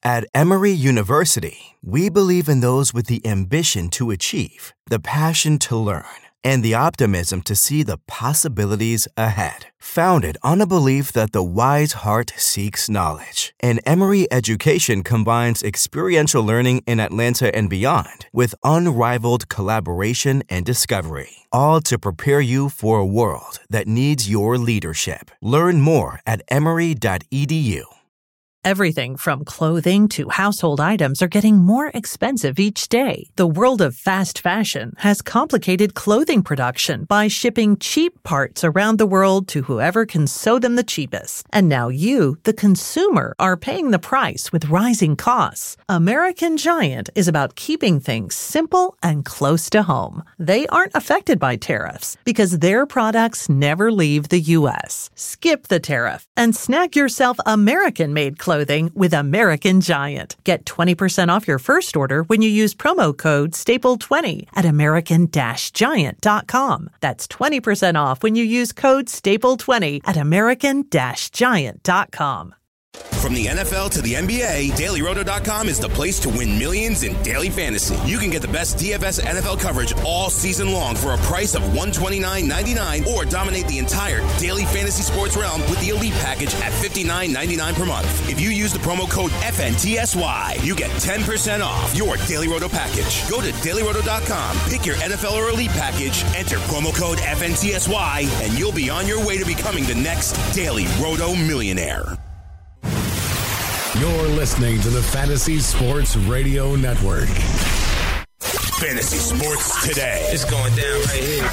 At Emory University, we believe in those with the ambition to achieve, the passion to learn, and the optimism to see the possibilities ahead. Founded on a belief that the wise heart seeks knowledge, and Emory education combines experiential learning in Atlanta and beyond with unrivaled collaboration and discovery, all to prepare you for a world that needs your leadership. Learn more at emory.edu. Everything from clothing to household items are getting more expensive each day. The world of fast fashion has complicated clothing production by shipping cheap parts around the world to whoever can sew them the cheapest. And now you, the consumer, are paying the price with rising costs. American Giant is about keeping things simple and close to home. They aren't affected by tariffs because their products never leave the U.S. Skip the tariff and snag yourself American-made clothing with American Giant. Get 20% off your first order when you use promo code STAPLE20 at American-Giant.com. That's 20% off when you use code STAPLE20 at American-Giant.com. From the NFL to the NBA, DailyRoto.com is the place to win millions in daily fantasy. You can get the best DFS NFL coverage all season long for a price of $129.99 or dominate the entire daily fantasy sports realm with the Elite Package at $59.99 per month. If you use the promo code FNTSY, you get 10% off your Daily Roto package. Go to DailyRoto.com, pick your NFL or Elite Package, enter promo code FNTSY, and you'll be on your way to becoming the next Daily Roto millionaire. You're listening to the Fantasy Sports Radio Network. Fantasy Sports Today. It's going down right here.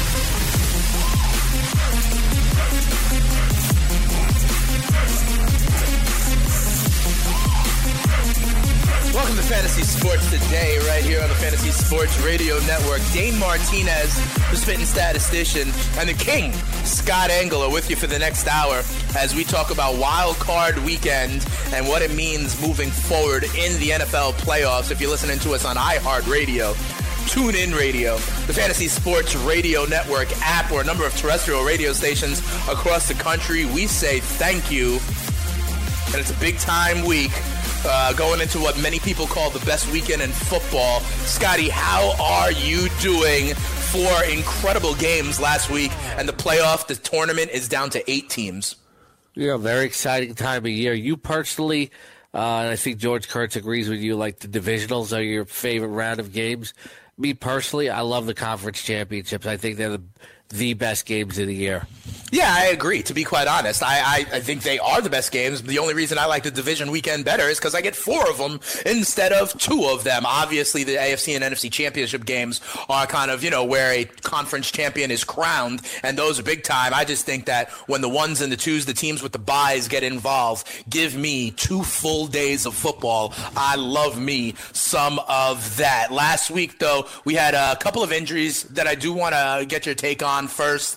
Welcome to Fantasy Sports Today, right here on the Fantasy Sports Radio Network. Dane Martinez, the spitting statistician, and the king, Scott Engel, are with you for the next hour as we talk about Wild Card Weekend and what it means moving forward in the NFL playoffs. If you're listening to us on iHeartRadio, TuneIn Radio, the Fantasy Sports Radio Network app, or a number of terrestrial radio stations across the country, we say thank you. And it's a big-time week. Going into what many people call the best weekend in football. Scotty, how are you doing? 4 incredible games last week, and the tournament is down to 8 teams. Yeah, very exciting time of year. You personally, and I think George Kurtz agrees with you, like the divisionals are your favorite round of games. Me personally, I love the conference championships. I think they're the best games of the year. Yeah, I agree, to be quite honest. I think they are the best games. The only reason I like the division weekend better is because I get 4 of them instead of 2 of them. Obviously, the AFC and NFC championship games are kind of, where a conference champion is crowned, and those are big time. I just think that when the 1s and the 2s, the teams with the byes get involved, give me 2 full days of football. I love me some of that. Last week, though, we had a couple of injuries that I do want to get your take on first.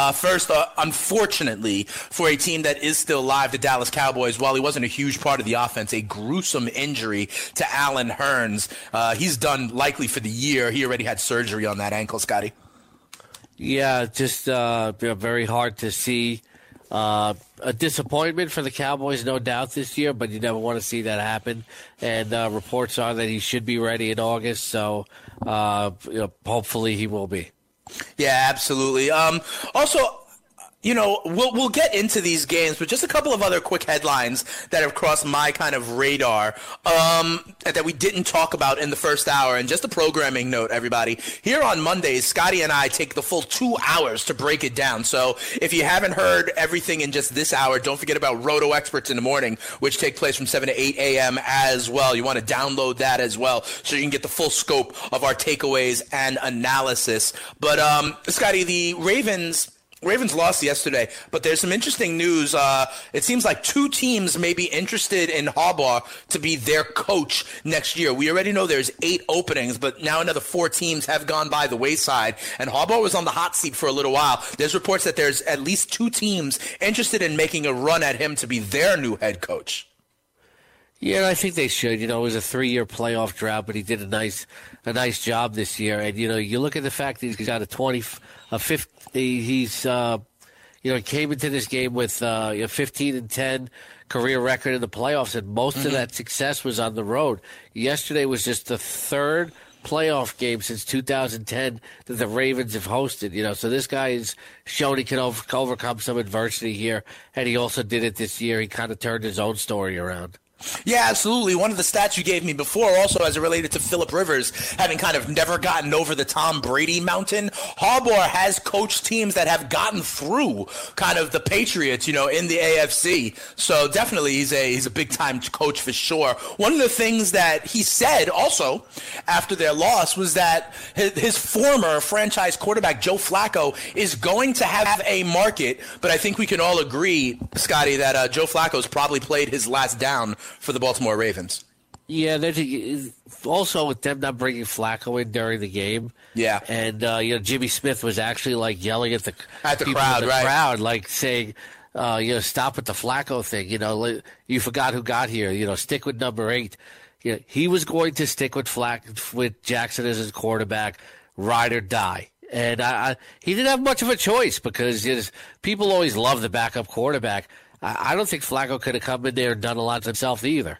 Unfortunately, for a team that is still live, the Dallas Cowboys, while he wasn't a huge part of the offense, a gruesome injury to Allen Hurns. He's done likely for the year. He already had surgery on that ankle, Scotty. Yeah, just very hard to see. A disappointment for the Cowboys, no doubt, this year, but you never want to see that happen. And reports are that he should be ready in August, so hopefully he will be. Yeah, absolutely. Also, we'll get into these games, but just a couple of other quick headlines that have crossed my kind of radar that we didn't talk about in the first hour. And just a programming note, everybody. Here on Mondays, Scotty and I take the full 2 hours to break it down. So if you haven't heard everything in just this hour, don't forget about Roto Experts in the Morning, which take place from 7 to 8 a.m. as well. You want to download that as well so you can get the full scope of our takeaways and analysis. But, Scotty, the Ravens lost yesterday, but there's some interesting news. It seems like 2 teams may be interested in Harbaugh to be their coach next year. We already know there's 8 openings, but now another 4 teams have gone by the wayside, and Harbaugh was on the hot seat for a little while. There's reports that there's at least 2 teams interested in making a run at him to be their new head coach. Yeah, I think they should. It was a 3-year playoff drought, but he did a nice job this year. And you look at the fact that he's got he's He came into this game with 15-10 career record in the playoffs, and most of that success was on the road. Yesterday was just the third playoff game since 2010 that the Ravens have hosted. So this guy has shown he can overcome some adversity here, and he also did it this year. He kind of turned his own story around. Yeah, absolutely. One of the stats you gave me before also as it related to Phillip Rivers having kind of never gotten over the Tom Brady mountain. Harbaugh has coached teams that have gotten through kind of the Patriots, in the AFC. So definitely he's a big-time coach for sure. One of the things that he said also after their loss was that his former franchise quarterback, Joe Flacco, is going to have a market. But I think we can all agree, Scotty, that Joe Flacco's probably played his last down for the Baltimore Ravens. Yeah, there's also with them not bringing Flacco in during the game. Yeah, and Jimmy Smith was actually like yelling at the crowd, right? Crowd, like saying, stop with the Flacco thing. You forgot who got here. Stick with number 8. He was going to stick with with Jackson as his quarterback, ride or die. And he didn't have much of a choice because people always love the backup quarterback. I don't think Flacco could have come in there and done a lot himself either.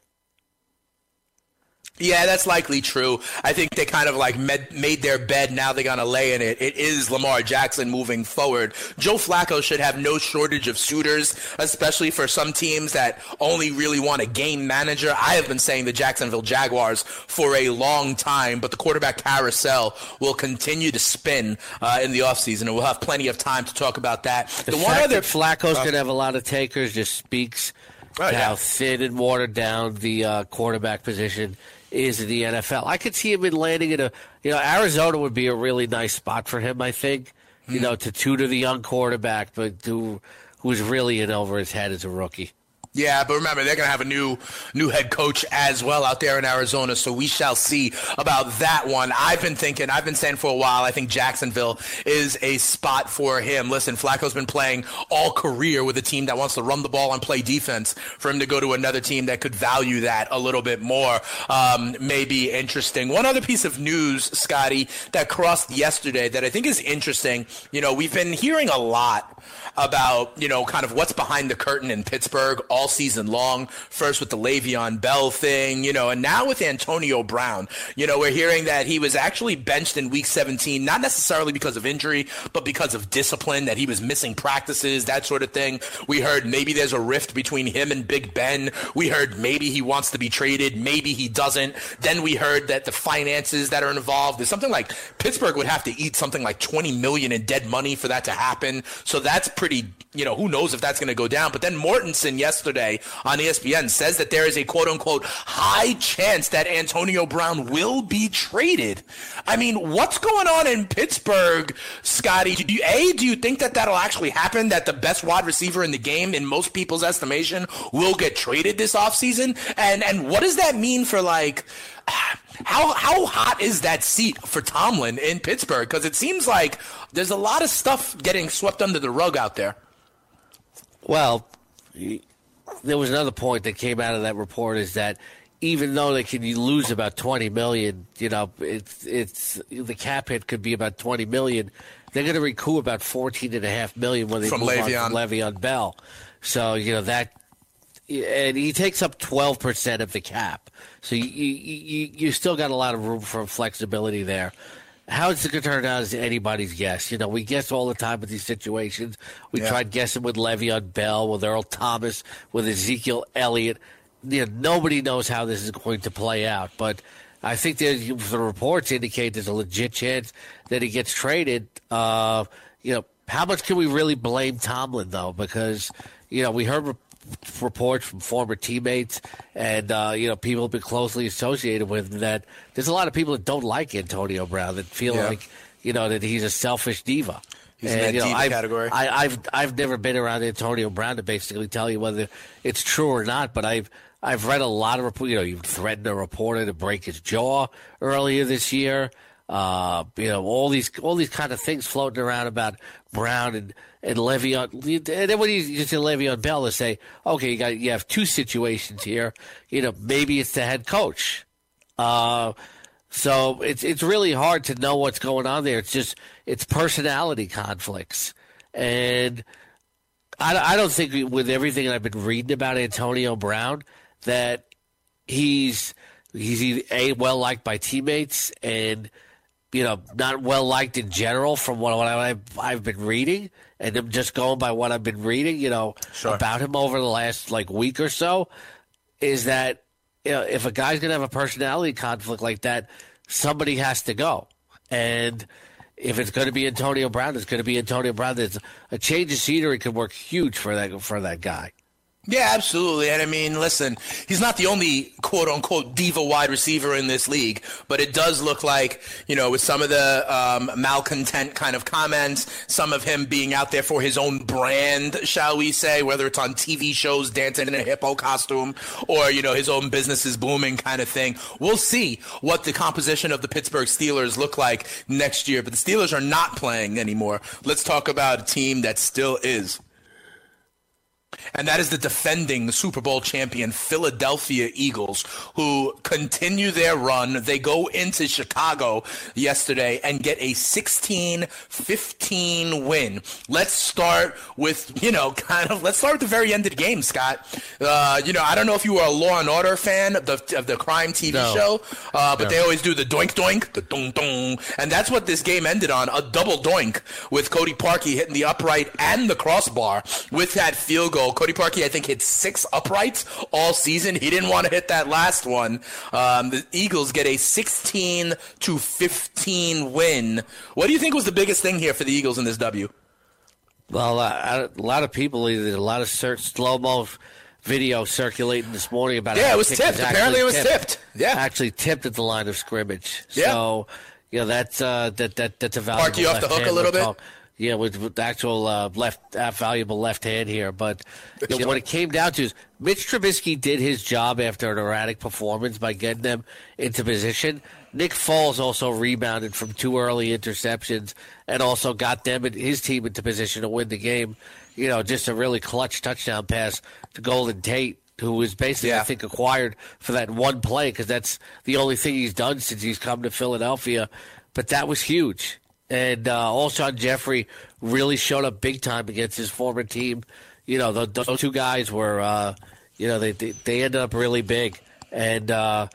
Yeah, that's likely true. I think they kind of like made their bed. Now they're going to lay in it. It is Lamar Jackson moving forward. Joe Flacco should have no shortage of suitors, especially for some teams that only really want a game manager. I have been saying the Jacksonville Jaguars for a long time, but the quarterback carousel will continue to spin in the offseason, and we'll have plenty of time to talk about that. The fact that Flacco's going to have a lot of takers just speaks to how thin and watered down the quarterback position is in the NFL. I could see him landing in Arizona would be a really nice spot for him, I think, to tutor the young quarterback, but who's really in over his head as a rookie. Yeah, but remember, they're going to have a new head coach as well out there in Arizona, so we shall see about that one. I've been saying for a while, I think Jacksonville is a spot for him. Listen, Flacco's been playing all career with a team that wants to run the ball and play defense. For him to go to another team that could value that a little bit more may be interesting. One other piece of news, Scotty, that crossed yesterday that I think is interesting. We've been hearing a lot about, kind of what's behind the curtain in Pittsburgh all season long. First with the Le'Veon Bell thing, and now with Antonio Brown. We're hearing that he was actually benched in Week 17, not necessarily because of injury, but because of discipline, that he was missing practices, that sort of thing. We heard maybe there's a rift between him and Big Ben. We heard maybe he wants to be traded, maybe he doesn't. Then we heard that the finances that are involved is something like Pittsburgh would have to eat something like $20 million in dead money for that to happen. So that's pretty, who knows if that's going to go down. But then Mortensen yesterday on ESPN says that there is a quote-unquote high chance that Antonio Brown will be traded. I mean, what's going on in Pittsburgh, Scotty? Do you think that that'll actually happen, that the best wide receiver in the game, in most people's estimation, will get traded this offseason? And what does that mean for, how hot is that seat for Tomlin in Pittsburgh? Because it seems like there's a lot of stuff getting swept under the rug out there. Well, there was another point that came out of that report is that even though they can lose about $20 million, it's the cap hit could be about $20 million. They're going to recoup about $14.5 million when they move on from Le'Veon Bell. So that. And he takes up 12% of the cap. So you still got a lot of room for flexibility there. How it's going to turn out is anybody's guess. We guess all the time with these situations. We tried guessing with Le'Veon Bell, with Earl Thomas, with Ezekiel Elliott. Nobody knows how this is going to play out. But I think the reports indicate there's a legit chance that he gets traded. How much can we really blame Tomlin, though? Because, we heard reports from former teammates and people have been closely associated with him that there's a lot of people that don't like Antonio Brown, that feel like that he's a selfish diva. He's in that diva category. I've never been around Antonio Brown to basically tell you whether it's true or not, but I've read a lot of reports. You threatened a reporter to break his jaw earlier this year. All these kind of things floating around about Brown and Le'Veon. And then when you say Le'Veon Bell, to say, okay, you have two situations here. Maybe it's the head coach. So it's really hard to know what's going on there. It's personality conflicts, and I don't think with everything I've been reading about Antonio Brown that he's A, well liked by teammates and, not well liked in general from what I've been reading. And I'm just going by what I've been reading, Sure. about him over the last week or so, is that if a guy's going to have a personality conflict like that, somebody has to go. And if it's going to be Antonio Brown, it's going to be Antonio Brown. There's a change of scenery could work huge for that guy. Yeah, absolutely. And I mean, listen, he's not the only quote-unquote diva wide receiver in this league, but it does look like, with some of the malcontent kind of comments, some of him being out there for his own brand, shall we say, whether it's on TV shows, dancing in a hippo costume, or, his own business is booming kind of thing. We'll see what the composition of the Pittsburgh Steelers look like next year, but the Steelers are not playing anymore. Let's talk about a team that still is. And that is the defending Super Bowl champion Philadelphia Eagles, who continue their run. They go into Chicago yesterday and get a 16-15 win. Let's start with, let's start at the very end of the game, Scott. I don't know if you were a Law and Order fan of the crime TV show, but they always do the doink doink, the dong dong. And that's what this game ended on, a double doink with Cody Parkey hitting the upright and the crossbar with that field goal. Cody Parkey, I think, hit 6 uprights all season. He didn't want to hit that last one. The Eagles get a 16-15 win. What do you think was the biggest thing here for the Eagles in this W? Well, a lot of people, a lot of slow-mo video circulating this morning about it was tipped. Apparently it was tipped. Yeah. Actually tipped at the line of scrimmage. Yeah. So, that's a valuable Parkey off the hook a little bit? Yeah, with the actual valuable left hand here. But what it came down to is Mitch Trubisky did his job after an erratic performance by getting them into position. Nick Foles also rebounded from 2 early interceptions and also got them and his team into position to win the game. Just a really clutch touchdown pass to Golden Tate, who was basically, I think, acquired for that one play because that's the only thing he's done since he's come to Philadelphia. But that was huge. And Alshon Jeffrey really showed up big time against his former team. Those 2 guys were, they ended up really big. And, I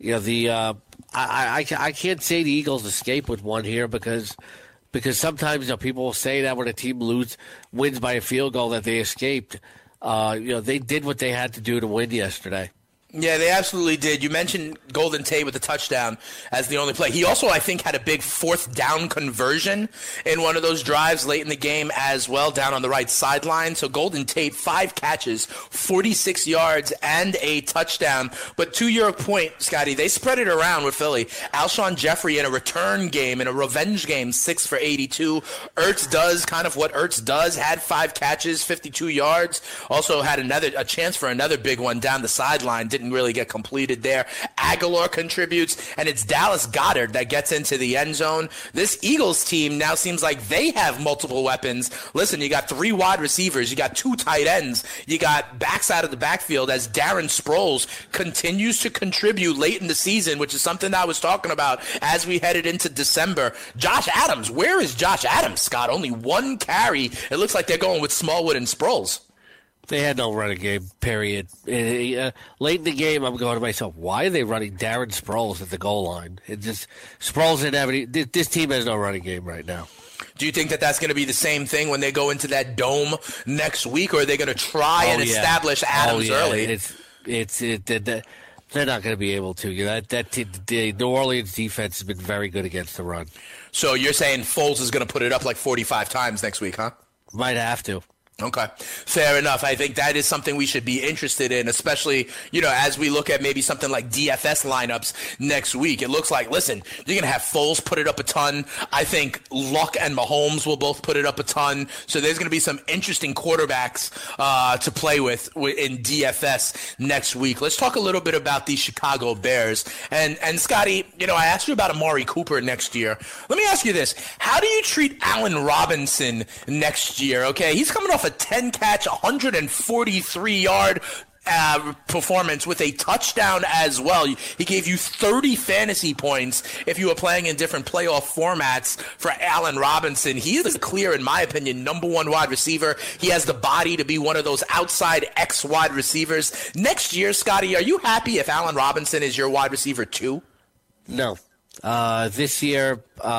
can't say the Eagles escape with one here because sometimes people will say that when a team wins by a field goal that they escaped. They did what they had to do to win yesterday. Yeah, they absolutely did. You mentioned Golden Tate with the touchdown as the only play. He also, I think, had a big 4th down conversion in one of those drives late in the game as well, down on the right sideline. So Golden Tate, 5 catches, 46 yards, and a touchdown. But to your point, Scotty, they spread it around with Philly. Alshon Jeffrey in a return game, in a revenge game, 6 for 82. Ertz does kind of what Ertz does, had 5 catches, 52 yards. Also had a chance for another big one down the sideline. Didn't really get completed there. Aguilar contributes, and it's Dallas Goedert that gets into the end zone. This Eagles team now seems like they have multiple weapons. Listen, you got 3 wide receivers, you got 2 tight ends, you got backs out of the backfield as Darren Sproles continues to contribute late in the season, which is something I was talking about as we headed into December. Josh Adams, where is Josh Adams, Scott? Only 1 carry. It looks like they're going with Smallwood and Sproles. They had no running game, period. Late in the game, I'm going to myself, why are they running Darren Sproles at the goal line? Sproles didn't have any. This team has no running game right now. Do you think that that's going to be the same thing when they go into that dome next week, or are they going to try and establish Adams early? They're not going to be able to. The New Orleans defense has been very good against the run. So you're saying Foles is going to put it up like 45 times next week, huh? Might have to. Okay, fair enough. I think that is something we should be interested in, especially, as we look at maybe something like DFS lineups next week. It looks like, listen, you're going to have Foles put it up a ton. I think Luck and Mahomes will both put it up a ton. So there's going to be some interesting quarterbacks to play with in DFS next week. Let's talk a little bit about the Chicago Bears. And Scotty, I asked you about Amari Cooper next year. Let me ask you this. How do you treat Allen Robinson next year? Okay, he's coming off a 10-catch, 143-yard performance with a touchdown as well. He gave you 30 fantasy points if you were playing in different playoff formats for Allen Robinson. He is clear, in my opinion, number one wide receiver. He has the body to be one of those outside X wide receivers. Next year, Scotty, are you happy if Allen Robinson is your wide receiver too? No. This year,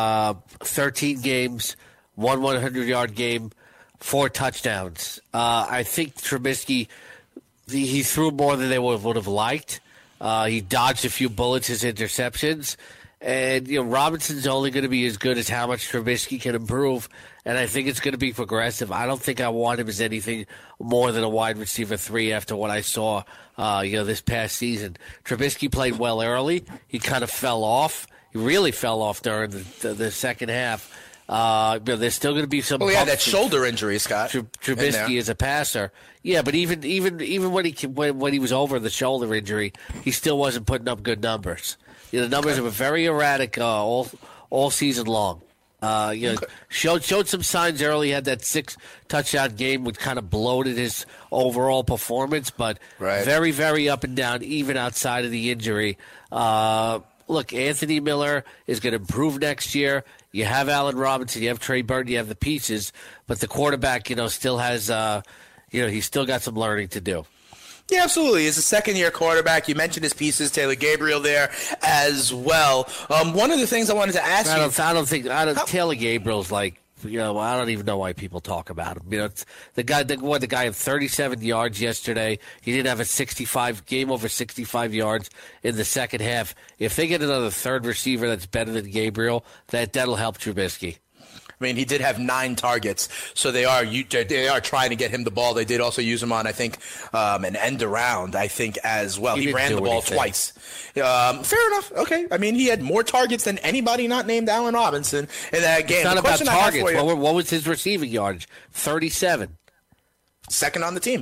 13 games, 100-yard game, 4 touchdowns. I think Trubisky, he threw more than they would have liked. He dodged a few bullets, his interceptions. And, Robinson's only going to be as good as how much Trubisky can improve. And I think it's going to be progressive. I don't think I want him as anything more than a wide receiver 3 after what I saw, this past season. Trubisky played well early. He kind of fell off. He really fell off during the second half. There's still going to be some. Oh yeah, that shoulder injury, Scott. Trubisky is a passer. Yeah, but even when he was over the shoulder injury, he still wasn't putting up good numbers. The numbers were very erratic all season long. Showed some signs early. He had that 6 touchdown game, which kind of bloated his overall performance, but very, very up and down, even outside of the injury. Look, Anthony Miller is going to improve next year. You have Allen Robinson, you have Trey Burton, you have the pieces, but the quarterback, still has, he's still got some learning to do. Yeah, absolutely. He's a second-year quarterback. You mentioned his pieces, Taylor Gabriel there as well. One of the things I wanted to ask you. Taylor Gabriel's like, I don't even know why people talk about him. It's the guy had 37 yards yesterday. He didn't have a game over 65 yards in the second half. If they get another third receiver that's better than Gabriel, that'll help Trubisky. I mean, he did have 9 targets, so they are trying to get him the ball. They did also use him on, I think, an end around, I think, as well. He ran the ball twice. Fair enough. Okay. I mean, he had more targets than anybody not named Allen Robinson in that game. It's not about targets. What was his receiving yardage? 37. Second on the team.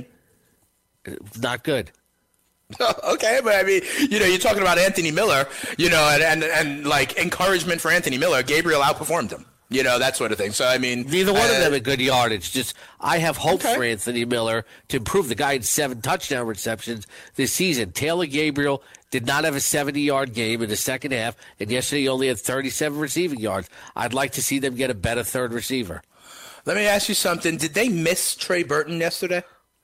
Not good. Okay, but I mean, you're talking about Anthony Miller, and like encouragement for Anthony Miller. Gabriel outperformed him. That sort of thing. So, I mean, neither one of them had good yardage. Just, I have hope for Anthony Miller to improve. The guy had 7 touchdown receptions this season. Taylor Gabriel did not have a 70-yard game in the second half, and yesterday he only had 37 receiving yards. I'd like to see them get a better third receiver. Let me ask you something. Did they miss Trey Burton yesterday?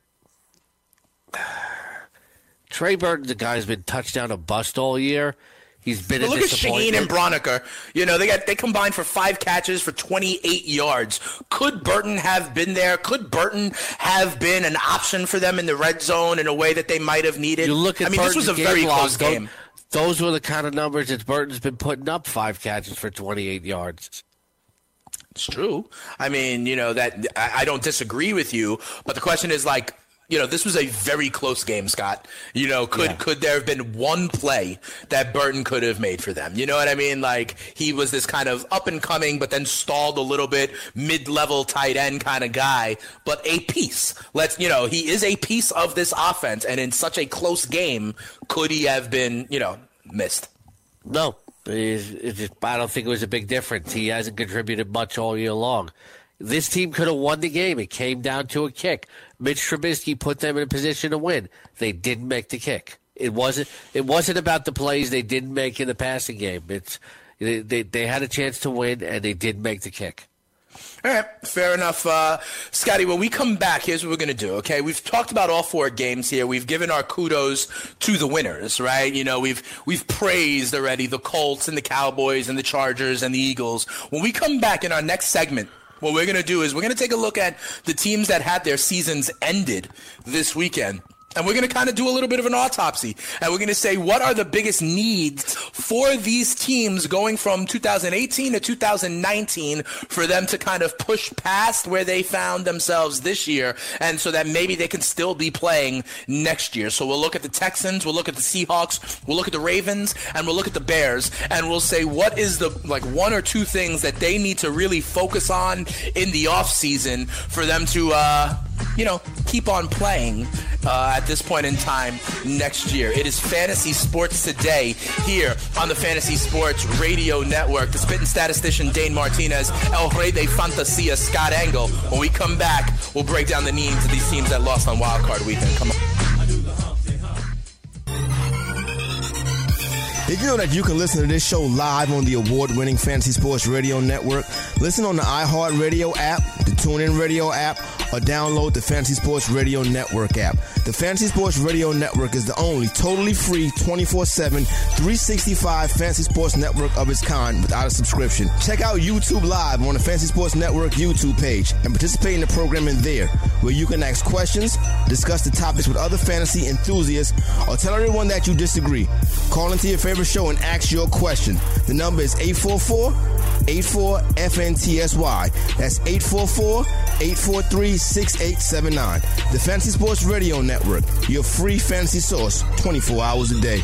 Trey Burton's a guy who's been touchdown or bust all year. He's been look at Shaheen and Broniker. They combined for 5 catches for 28 yards. Could Burton have been there? Could Burton have been an option for them in the red zone in a way that they might have needed? You look at this was a very close game. Those were the kind of numbers that Burton's been putting up, 5 catches for 28 yards. It's true. I mean, that I don't disagree with you, but the question is like, this was a very close game, Scott. Could there have been one play that Burton could have made for them? You know what I mean? Like, he was this kind of up-and-coming, but then stalled a little bit, mid-level tight end kind of guy, but a piece. He is a piece of this offense, and in such a close game, could he have been, missed? No. I don't think it was a big difference. He hasn't contributed much all year long. This team could have won the game. It came down to a kick. Mitch Trubisky put them in a position to win. They didn't make the kick. It wasn't about the plays they didn't make in the passing game. They had a chance to win, and they didn't make the kick. All right, fair enough. Scotty, when we come back, here's what we're going to do, okay? We've talked about all 4 games here. We've given our kudos to the winners, right? We've praised already the Colts and the Cowboys and the Chargers and the Eagles. When we come back in our next segment, what we're going to do is we're going to take a look at the teams that had their seasons ended this weekend. And we're going to kind of do a little bit of an autopsy. And we're going to say, what are the biggest needs for these teams going from 2018 to 2019 for them to kind of push past where they found themselves this year, and so that maybe they can still be playing next year. So we'll look at the Texans, we'll look at the Seahawks, we'll look at the Ravens, and we'll look at the Bears, and we'll say what is the 1 or 2 things that they need to really focus on in the offseason for them to keep on playing at this point in time next year. It is Fantasy Sports Today here on the Fantasy Sports Radio Network. The spitting statistician Dane Martinez, El Rey de Fantasia Scott Engel. When we come back, we'll break down the needs of these teams that lost on Wild Card Weekend. Come on. Did you know that you can listen to this show live on the award-winning Fantasy Sports Radio Network? Listen on the iHeartRadio app, the TuneIn Radio app, or download the Fantasy Sports Radio Network app. The Fantasy Sports Radio Network is the only totally free 24/7, 365 Fantasy Sports network of its kind without a subscription. Check out YouTube Live on the Fantasy Sports Network YouTube page and participate in the programming there, where you can ask questions, discuss the topics with other fantasy enthusiasts, or tell everyone that you disagree. Call into your favorite show and ask your question. The number is 844-84-FNTSY. That's 844-843-6879. The Fantasy Sports Radio Network, your free fantasy source 24 hours a day.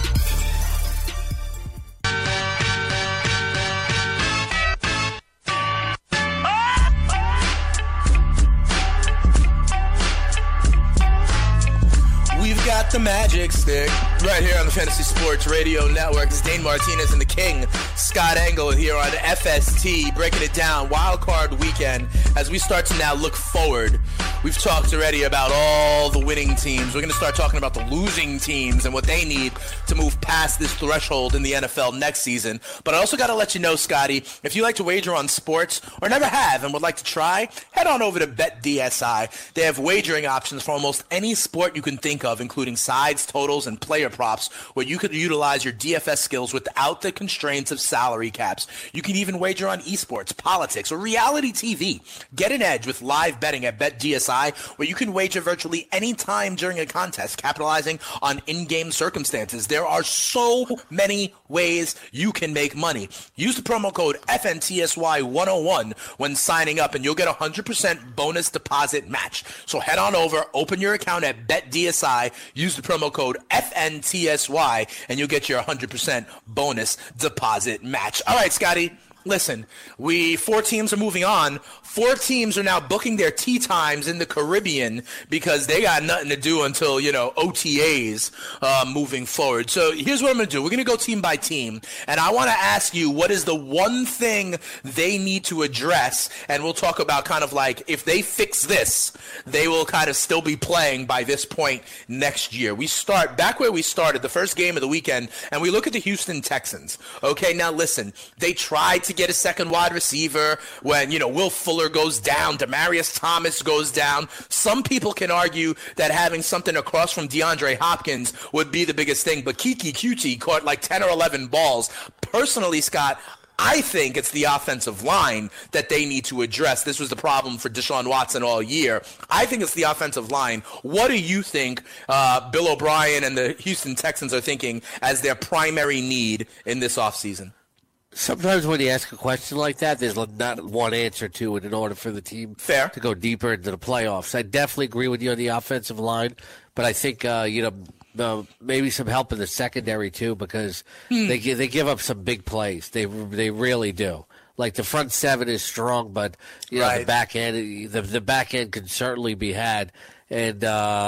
Got the magic stick right here on the Fantasy Sports Radio Network. It's Dane Martinez and the King, Scott Engel, here on FST, breaking it down. Wild Card Weekend, as we start to now look forward. We've talked already about all the winning teams. We're going to start talking about the losing teams and what they need to move past this threshold in the NFL next season. But I also got to let you know, Scotty, if you like to wager on sports or never have and would like to try, head on over to BetDSI. They have wagering options for almost any sport you can think of, including sides, totals, and player props, where you could utilize your DFS skills without the constraints of salary caps. You can even wager on esports, politics, or reality TV. Get an edge with live betting at BetDSI, where you can wager virtually any time during a contest, capitalizing on in-game circumstances. There are so many ways you can make money. Use the promo code FNTSY101 when signing up, and you'll get a 100% bonus deposit match. So head on over, open your account at BetDSI, use the promo code FNTSY, and you'll get your 100% bonus deposit match. All right, Scotty. Listen, 4 teams are moving on. 4 teams are now booking their tee times in the Caribbean because they got nothing to do until, OTAs moving forward. So here's what I'm going to do. We're going to go team by team, and I want to ask you, what is the one thing they need to address? And we'll talk about kind of like, if they fix this, they will kind of still be playing by this point next year. We start back where we started, the first game of the weekend, and we look at the Houston Texans. Okay, now listen, they tried to get a second wide receiver when, Will Fuller goes down, Demaryius Thomas goes down. Some people can argue that having something across from DeAndre Hopkins would be the biggest thing, but Kiki Kuti caught like 10 or 11 balls. Personally, Scott, I think it's the offensive line that they need to address. This was the problem for Deshaun Watson all year. I think it's the offensive line. What do you think Bill O'Brien and the Houston Texans are thinking as their primary need in this offseason? Sometimes when you ask a question like that, there's not one answer to it in order for the team to go deeper into the playoffs. I definitely agree with you on the offensive line, but I think maybe some help in the secondary too, because they give up some big plays. They really do. Like the front seven is strong, but the back end the back end can certainly be had. And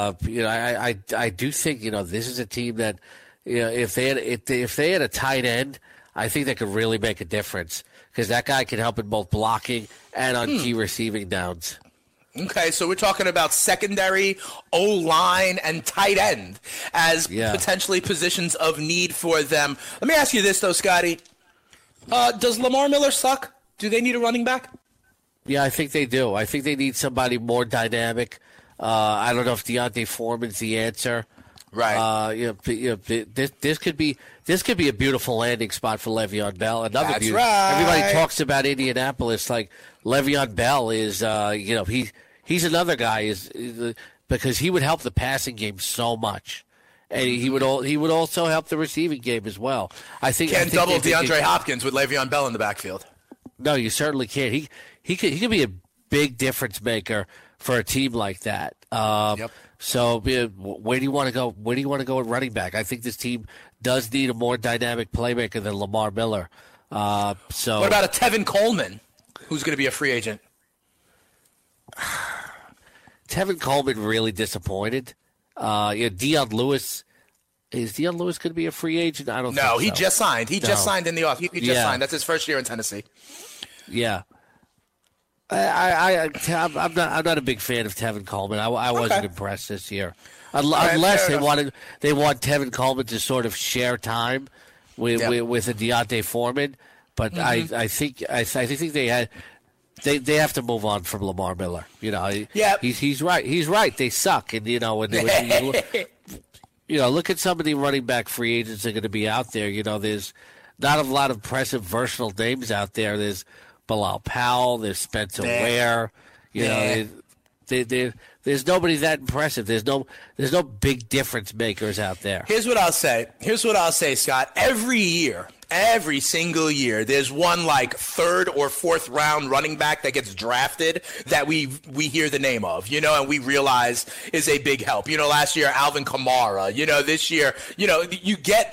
I do think this is a team that if they had a tight end, I think that could really make a difference because that guy can help in both blocking and on key receiving downs. Okay, so we're talking about secondary, O-line, and tight end as potentially positions of need for them. Let me ask you this, though, Scotty. Does Lamar Miller suck? Do they need a running back? Yeah, I think they do. I think they need somebody more dynamic. I don't know if Deontay Foreman's the answer. Right. This could be a beautiful landing spot for Le'Veon Bell. That's right. Everybody talks about Indianapolis like Le'Veon Bell is. He's another guy because he would help the passing game so much, and he would also help the receiving game as well. I think double DeAndre Hopkins with Le'Veon Bell in the backfield. No, you certainly can't. He could be a big difference maker for a team like that. Yep. So where do you want to go? Where do you want to go at running back? I think this team does need a more dynamic playmaker than Lamar Miller. What about a Tevin Coleman, who's going to be a free agent? Tevin Coleman really disappointed. Dion Lewis. Is Dion Lewis going to be a free agent? I don't think so. No, he just signed. He just signed in the off. He just signed. That's his first year in Tennessee. Yeah. I'm not a big fan of Tevin Coleman. I wasn't impressed this year, unless they want Tevin Coleman to sort of share time with a Deontay Foreman. But I think they have to move on from Lamar Miller. He's right. He's right. They suck, and look at some of the running back free agents that are going to be out there. There's not a lot of impressive, versatile names out there. There's Bilal Powell. There's Spencer Ware. There's nobody that impressive. There's no big difference makers out there. Here's what I'll say, Scott. Every single year, there's one like third or fourth round running back that gets drafted that we hear the name of, and we realize is a big help. Last year Alvin Kamara. This year, you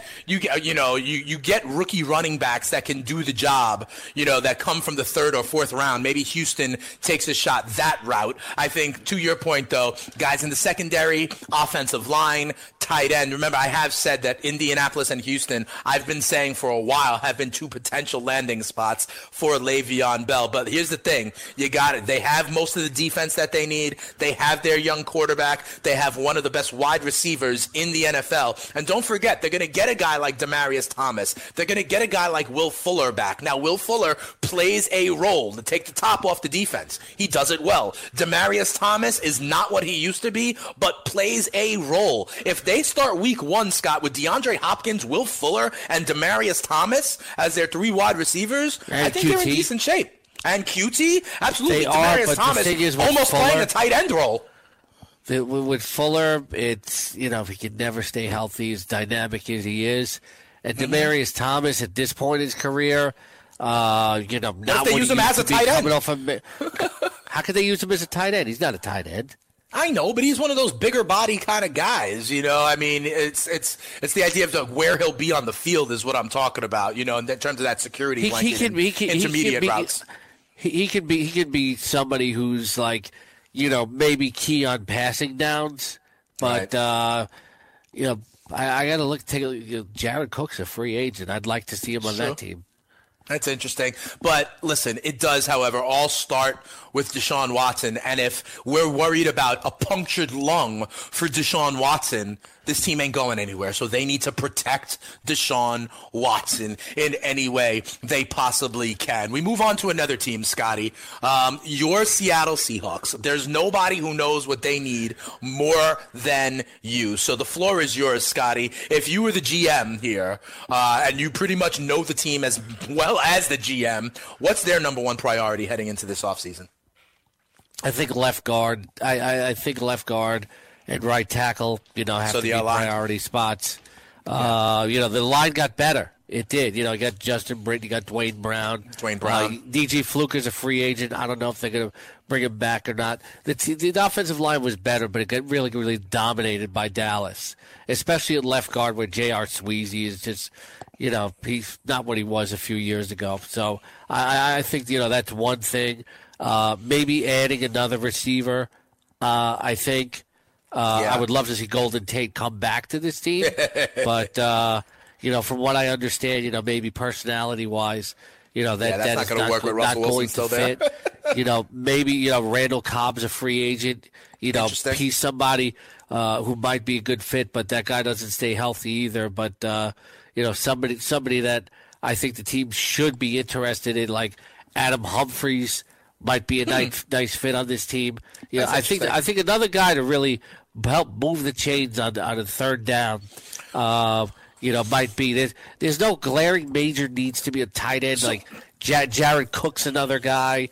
get rookie running backs that can do the job. That come from the third or fourth round. Maybe Houston takes a shot that route. I think to your point though, guys in the secondary, offensive line, tight end. Remember, I have said that Indianapolis and Houston, I've been saying for a while, have been two potential landing spots for Le'Veon Bell. But here's the thing. You got it. They have most of the defense that they need. They have their young quarterback. They have one of the best wide receivers in the NFL. And don't forget, they're going to get a guy like Demaryius Thomas. They're going to get a guy like Will Fuller back. Now, Will Fuller plays a role to take the top off the defense. He does it well. Demaryius Thomas is not what he used to be, but plays a role. If they start week one, Scott, with DeAndre Hopkins, Will Fuller, and Demaryius Thomas as their three wide receivers, I think they're in decent shape. And QT, absolutely. Demaryius Thomas almost playing a tight end role. With Fuller, it's, he can never stay healthy, as dynamic as he is. And Demaryius Thomas, at this point in his career, not if they use him as a tight end. How could they use him as a tight end? He's not a tight end. I know, but he's one of those bigger body kind of guys, I mean, it's the idea of where he'll be on the field is what I'm talking about, in terms of that security blanket, intermediate routes. He could be somebody who's like, maybe key on passing downs, but right. I got to take a look. Jared Cook's a free agent. I'd like to see him on that team. That's interesting. But listen, it does, however, all start with Deshaun Watson. And if we're worried about a punctured lung for Deshaun Watson, this team ain't going anywhere. So they need to protect Deshaun Watson in any way they possibly can. We move on to another team, Scotty. Your Seattle Seahawks. There's nobody who knows what they need more than you. So the floor is yours, Scotty. If you were the GM here, and you pretty much know the team as well as the GM, what's their number one priority heading into this offseason? I think left guard. I think left guard and right tackle, have to be priority spots. The line got better. It did. You got Justin Britt, you got Dwayne Brown. DJ Fluke is a free agent. I don't know if they're going to bring him back or not. The offensive line was better, but it got really, really dominated by Dallas, especially at left guard where J.R. Sweezy is just, he's not what he was a few years ago. So I think, that's one thing. Maybe adding another receiver, I think. I would love to see Golden Tate come back to this team. But, from what I understand, maybe personality-wise, that's not going to work with Russell Wilson still there. Maybe, Randall Cobb's a free agent. He's somebody who might be a good fit, but that guy doesn't stay healthy either. But, somebody that I think the team should be interested in, like Adam Humphries, might be a nice fit on this team. I think another guy to really help move the chains on a third down, might be. There's no glaring major needs to be a tight end. Like Jared Cook's another guy.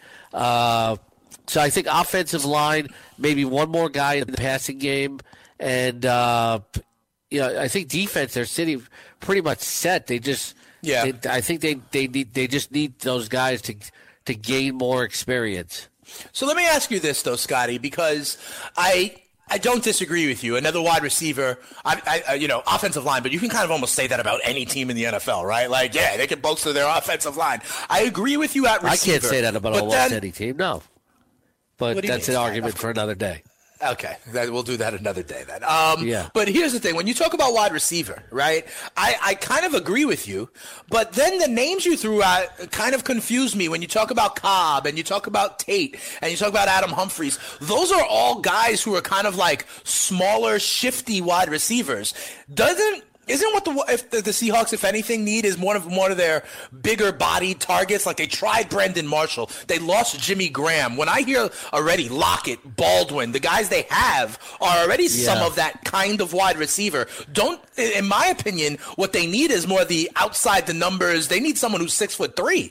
So I think offensive line, maybe one more guy in the passing game. And, I think defense, they're sitting pretty much set. They just I think they just need those guys to gain more experience. So let me ask you this, though, Scotty, because I don't disagree with you. Another wide receiver, offensive line, but you can kind of almost say that about any team in the NFL, right? Like, they can bolster their offensive line. I agree with you at receiver. I can't say that about almost any team, no. But that's an argument for another day. Okay, we'll do that another day then. But here's the thing. When you talk about wide receiver, right, I kind of agree with you, but then the names you threw out kind of confused me when you talk about Cobb and you talk about Tate and you talk about Adam Humphries. Those are all guys who are kind of like smaller, shifty wide receivers. Doesn't Isn't what the Seahawks, if anything, need is one of their bigger body targets? Like they tried Brandon Marshall, they lost Jimmy Graham. When I hear already Lockett, Baldwin, the guys they have are already some of that kind of wide receiver. In my opinion, what they need is more the outside the numbers. They need someone who's 6'3".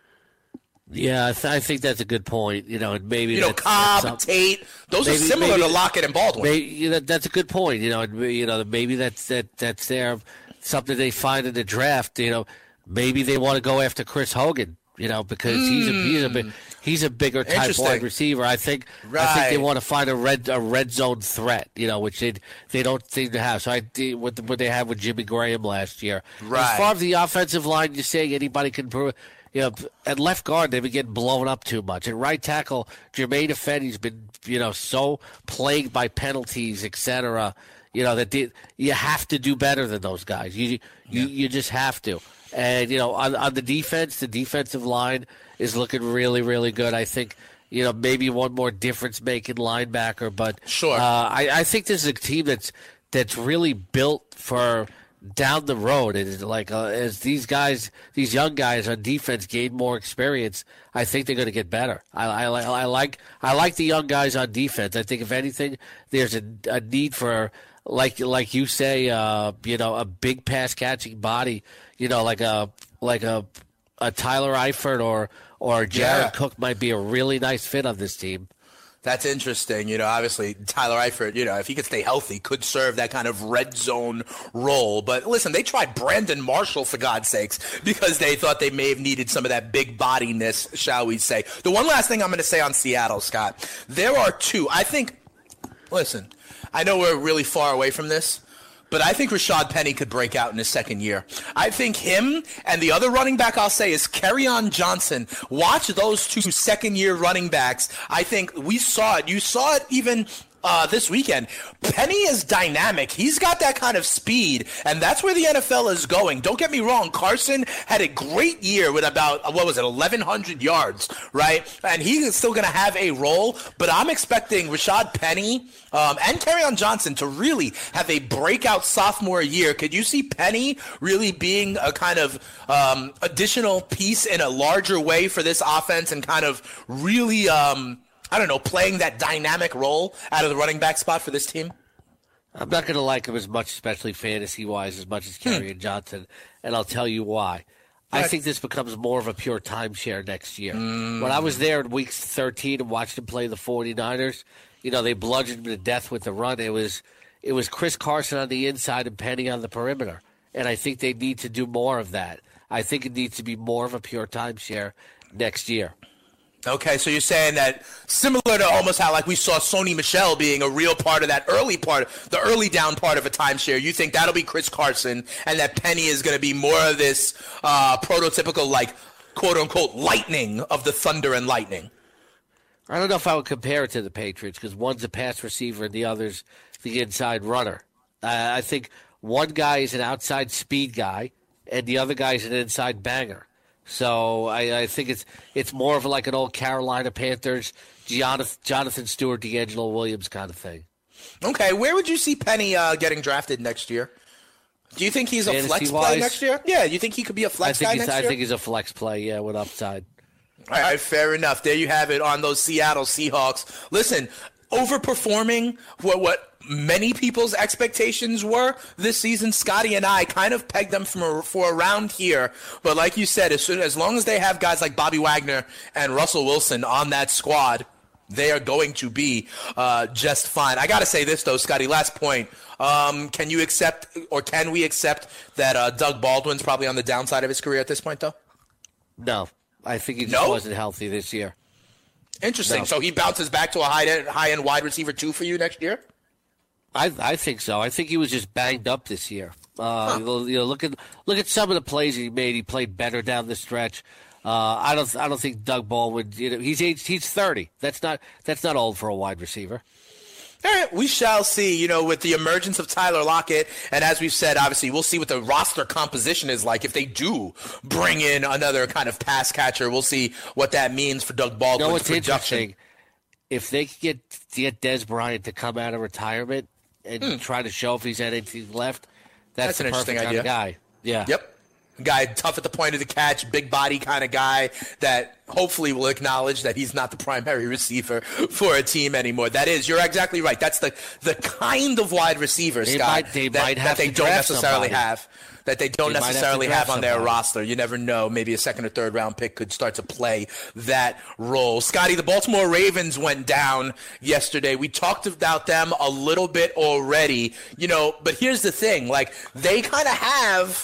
Yeah, I think that's a good point. And maybe Cobb, Tate, those are similar to Lockett and Baldwin. That's a good point. Maybe that's there something they find in the draft. Maybe they want to go after Chris Hogan. Because he's a bigger type wide receiver. I think they want to find a red zone threat. Which they don't seem to have. So what they had with Jimmy Graham last year. Right. As far as the offensive line, you're saying anybody can prove. At left guard, they've been getting blown up too much. At right tackle, Jermaine Ifedi's been, so plagued by penalties, etc. That you have to do better than those guys. You just have to. And on the defense, the defensive line is looking really, really good. I think maybe one more difference-making linebacker, but sure. I think this is a team that's really built for down the road. It is like as these young guys on defense gain more experience, I think they're going to get better. I like the young guys on defense. I think if anything, there's a need for like you say, a big pass catching body. Like a Tyler Eifert or Jared Cook might be a really nice fit on this team. That's interesting. Obviously, Tyler Eifert, if he could stay healthy, could serve that kind of red zone role. But listen, they tried Brandon Marshall, for God's sakes, because they thought they may have needed some of that big bodiness, shall we say. The one last thing I'm going to say on Seattle, Scott, there are two. Listen, I know we're really far away from this, but I think Rashad Penny could break out in his second year. I think him and the other running back I'll say is Kerryon Johnson. Watch those two second-year running backs. I think we saw it. You saw it even this weekend. Penny is dynamic. He's got that kind of speed, and that's where the NFL is going. Don't get me wrong. Carson had a great year with about, 1,100 yards, right? And he is still going to have a role, but I'm expecting Rashad Penny and Kerryon Johnson to really have a breakout sophomore year. Could you see Penny really being a kind of additional piece in a larger way for this offense and kind of really playing that dynamic role out of the running back spot for this team? I'm not going to like him as much, especially fantasy-wise, as much as Kerryon Johnson, and I'll tell you why. I think this becomes more of a pure timeshare next year. When I was there in week 13 and watched him play the 49ers, they bludgeoned him to death with the run. It was Chris Carson on the inside and Penny on the perimeter, and I think they need to do more of that. I think it needs to be more of a pure timeshare next year. Okay, so you're saying that similar to almost how like we saw Sony Michel being a real part of that the early down part of a timeshare, you think that'll be Chris Carson and that Penny is going to be more of this prototypical like quote-unquote lightning of the Thunder and Lightning? I don't know if I would compare it to the Patriots because one's a pass receiver and the other's the inside runner. I think one guy is an outside speed guy and the other guy is an inside banger. So I think it's more of like an old Carolina Panthers, Jonathan Stewart, D'Angelo Williams kind of thing. Okay, where would you see Penny getting drafted next year? Do you think he's a flex play next year? Yeah, you think he could be a flex guy next year? I think he's a flex play, yeah, with upside. All right, fair enough. There you have it on those Seattle Seahawks. Listen, overperforming what many people's expectations were this season. Scotty and I kind of pegged them for around here. But like you said, as long as they have guys like Bobby Wagner and Russell Wilson on that squad, they are going to be just fine. I got to say this, though, Scotty, last point. Can we accept that Doug Baldwin's probably on the downside of his career at this point, though? No. I think he just wasn't healthy this year. Interesting. No. So he bounces back to a high-end wide receiver 2 for you next year? I think so. I think he was just banged up this year. Look at some of the plays he made. He played better down the stretch. I don't think Doug Baldwin. He's 30. That's not old for a wide receiver. All right, we shall see, with the emergence of Tyler Lockett, and as we've said, obviously, we'll see what the roster composition is like if they do bring in another kind of pass catcher. We'll see what that means for Doug Baldwin's production. If they could get Dez Bryant to come out of retirement and try to show if he's had anything left, That's an the interesting perfect idea. Kind of guy. Yeah. Yep. Guy tough at the point of the catch, big body kind of guy that hopefully will acknowledge that he's not the primary receiver for a team anymore. You're exactly right. That's the kind of wide receiver, Scott, that they don't necessarily have. That they don't necessarily have on their roster. You never know. Maybe a second or third round pick could start to play that role. Scotty, the Baltimore Ravens went down yesterday. We talked about them a little bit already, but here's the thing. Like, they kind of have,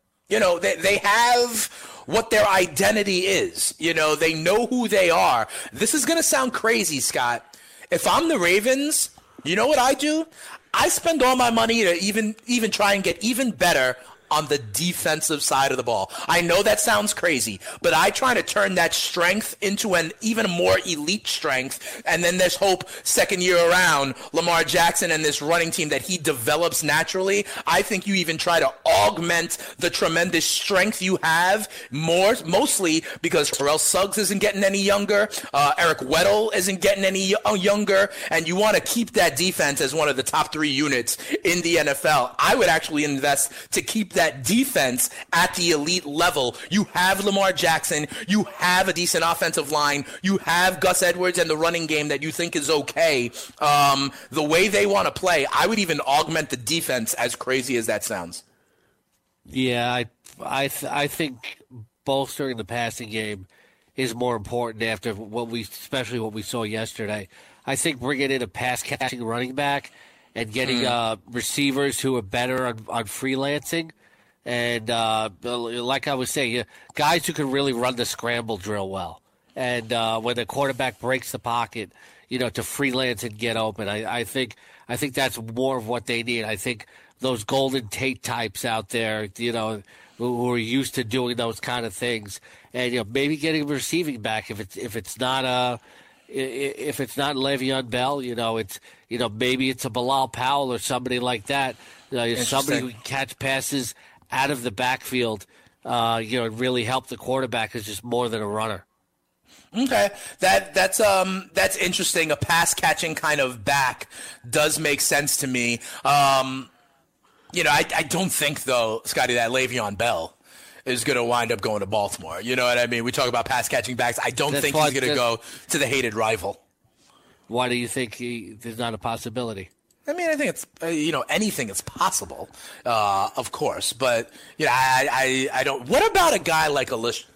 they have what their identity is. They know who they are. This is going to sound crazy, Scott. If I'm the Ravens, you know what I do? I spend all my money to even try and get even better on the defensive side of the ball. I know that sounds crazy, but I try to turn that strength into an even more elite strength, and then there's hope second year around, Lamar Jackson and this running team that he develops naturally. I think you even try to augment the tremendous strength you have mostly because Terrell Suggs isn't getting any younger, Eric Weddle isn't getting any younger, and you want to keep that defense as one of the top 3 units in the NFL. I would actually invest to keep that defense at the elite level. You have Lamar Jackson. You have a decent offensive line. You have Gus Edwards and the running game that you think is okay. The way they want to play, I would even augment the defense, as crazy as that sounds. Yeah, I think bolstering the passing game is more important after especially what we saw yesterday. I think bringing in a pass-catching running back and getting receivers who are better on freelancing. And like I was saying, guys who can really run the scramble drill well. And when the quarterback breaks the pocket, to freelance and get open. I think that's more of what they need. I think those Golden Tate types out there, who are used to doing those kind of things, and maybe getting a receiving back if it's not Le'Veon Bell, it's maybe it's a Bilal Powell or somebody like that. Somebody who can catch passes out of the backfield, really help the quarterback is just more than a runner. Okay, that's interesting. A pass catching kind of back does make sense to me. I don't think though, Scotty, that Le'Veon Bell is going to wind up going to Baltimore. You know what I mean? We talk about pass catching backs. I don't think he's going to go to the hated rival. Why do you think there's not a possibility? I mean, I think it's anything is possible, of course. But I don't. What about a guy like a LeSean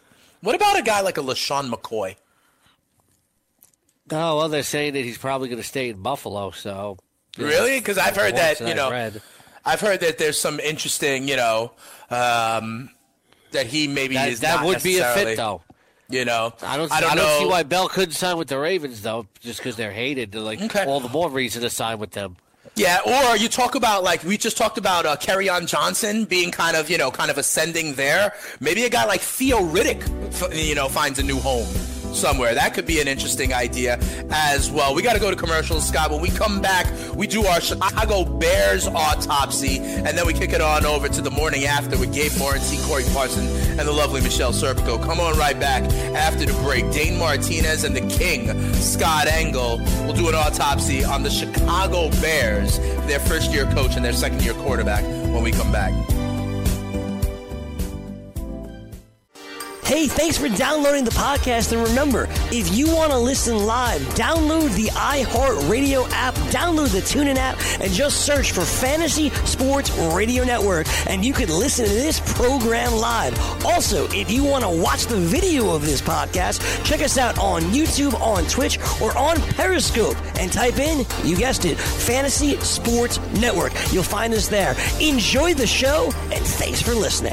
McCoy? Oh well, they're saying that he's probably going to stay in Buffalo. So really, because I've heard that I've heard that there's some interesting that he maybe is that not would be a fit though. I don't see why Bell couldn't sign with the Ravens though, just because they're hated. All the more reason to sign with them. Yeah, or you talk about we just talked about Kerryon Johnson being kind of ascending there. Maybe a guy like Theo Riddick, finds a new home somewhere. That could be an interesting idea as well. We got to go to commercials, Scott. When we come back, we do our Chicago Bears autopsy, and then we kick it on over to the morning after with Gabe Morency, Corey Parson, and the lovely Michelle Serpico. Come on right back after the break. Dane Martinez and the King, Scott Engel, will do an autopsy on the Chicago Bears, their first-year coach and their second-year quarterback, when we come back. Hey, thanks for downloading the podcast. And remember, if you want to listen live, download the iHeartRadio app, download the TuneIn app, and just search for Fantasy Sports Radio Network, and you can listen to this program live. Also, if you want to watch the video of this podcast, check us out on YouTube, on Twitch, or on Periscope, and type in, you guessed it, Fantasy Sports Network. You'll find us there. Enjoy the show, and thanks for listening.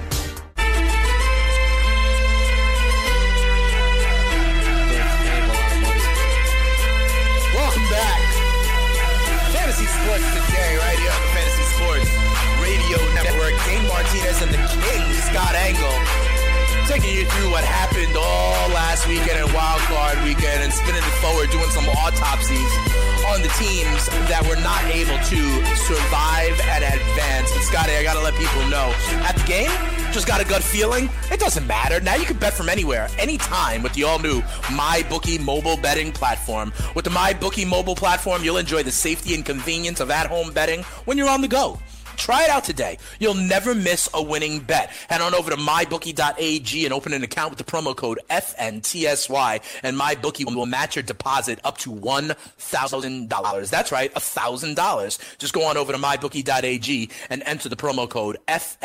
Today, right here on the Fantasy Sports Radio Network, Dane Martinez and the King, Scott Engel, taking you through what happened all last weekend and Wild Card weekend and spinning it forward, doing some autopsies on the teams that were not able to survive and advance. And Scotty, I got to let people know, at the game, just got a gut feeling, it doesn't matter. Now you can bet from anywhere, anytime with the all-new MyBookie mobile betting platform. With the MyBookie mobile platform, you'll enjoy the safety and convenience of at-home betting when you're on the go. Try it out today. You'll never miss a winning bet. Head on over to mybookie.ag and open an account with the promo code FNTSY, and MyBookie will match your deposit up to $1,000. That's right, $1,000. Just go on over to mybookie.ag and enter the promo code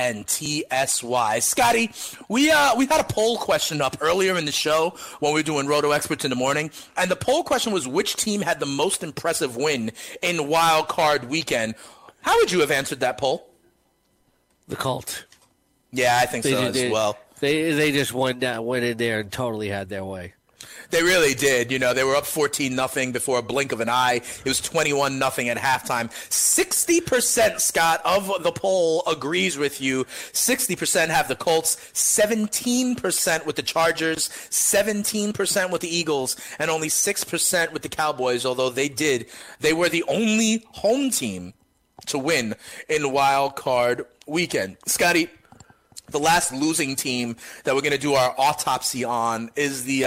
FNTSY. Scotty, we had a poll question up earlier in the show when we were doing Roto Experts in the morning, and the poll question was which team had the most impressive win in Wild Card Weekend. How would you have answered that poll? The Colts. Yeah, I think so as well. They just went in there and totally had their way. They really did. You know, they were up 14-0 before a blink of an eye. It was 21-0 at halftime. 60%, Scott, of the poll agrees with you. 60% have the Colts, 17% with the Chargers, 17% with the Eagles, and only 6% with the Cowboys, although they were the only home team to win in Wild Card Weekend. Scotty, the last losing team that we're going to do our autopsy on is the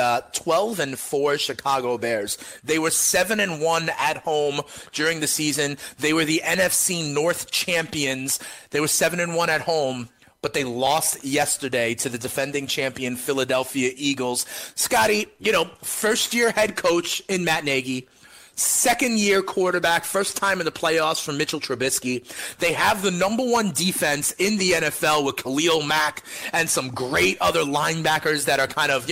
12-4 Chicago Bears. They were 7-1 at home during the season. They were the NFC North champions. They were 7-1 at home, but they lost yesterday to the defending champion Philadelphia Eagles. Scotty, first-year head coach in Matt Nagy, second-year quarterback, first time in the playoffs for Mitchell Trubisky. They have the number one defense in the NFL with Khalil Mack and some great other linebackers that are kind of,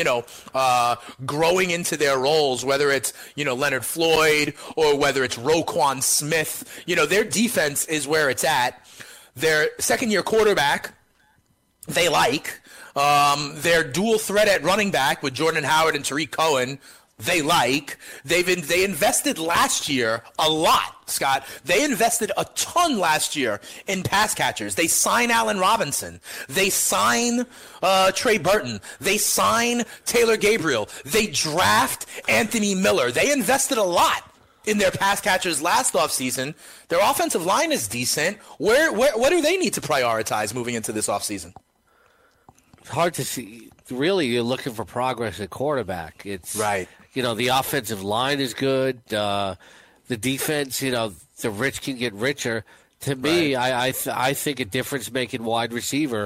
growing into their roles, whether it's, Leonard Floyd or whether it's Roquan Smith. Their defense is where it's at. Their second-year quarterback, they like. Their dual threat at running back with Jordan Howard and Tariq Cohen, they like. They invested last year a lot, Scott. They invested a ton last year in pass catchers. They sign Allen Robinson. They sign Trey Burton. They sign Taylor Gabriel. They draft Anthony Miller. They invested a lot in their pass catchers last offseason. Their offensive line is decent. What do they need to prioritize moving into this offseason? It's hard to see. Really, you're looking for progress at quarterback. It's right. The offensive line is good. The defense, the rich can get richer. To me, right. I think a difference-making wide receiver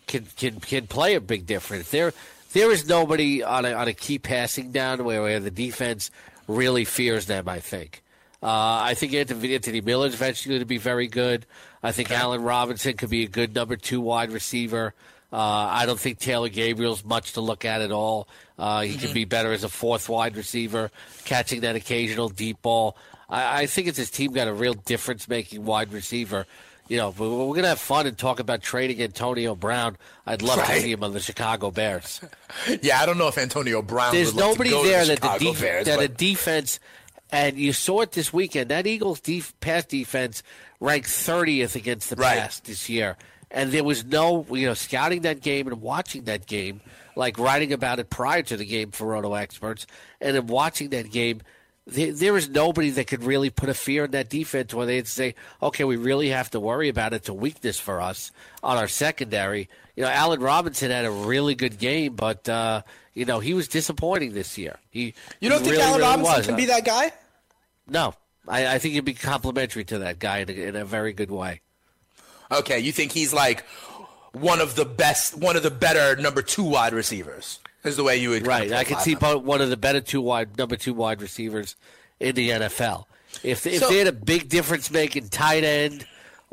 can play a big difference. There is nobody on a key passing down where the defense really fears them, I think. I think Anthony Miller is eventually going to be very good. I think Allen Robinson could be a good number 2 wide receiver. I don't think Taylor Gabriel's much to look at all. He could be better as a 4th wide receiver, catching that occasional deep ball. I think it's his team got a real difference-making wide receiver. We're going to have fun and talk about trading Antonio Brown. I'd love to see him on the Chicago Bears. Yeah, I don't know if Antonio Brown There's would look nobody to go there to the that Chicago Bears, a defense, and you saw it this weekend, that Eagles pass defense ranked 30th against the pass this year. And there was no, scouting that game and watching that game, like writing about it prior to the game for Roto Experts, and then watching that game, there is nobody that could really put a fear in that defense where they'd say, okay, we really have to worry about it. It's a weakness for us on our secondary. Allen Robinson had a really good game, but, he was disappointing this year. You don't think Allen Robinson can be that guy? No. I think he'd be complimentary to that guy in a very good way. Okay, you think he's like one of the better number 2 wide receivers, is the way you would right. I could see one of the better number 2 wide receivers in the NFL. If they had a big difference-making tight end,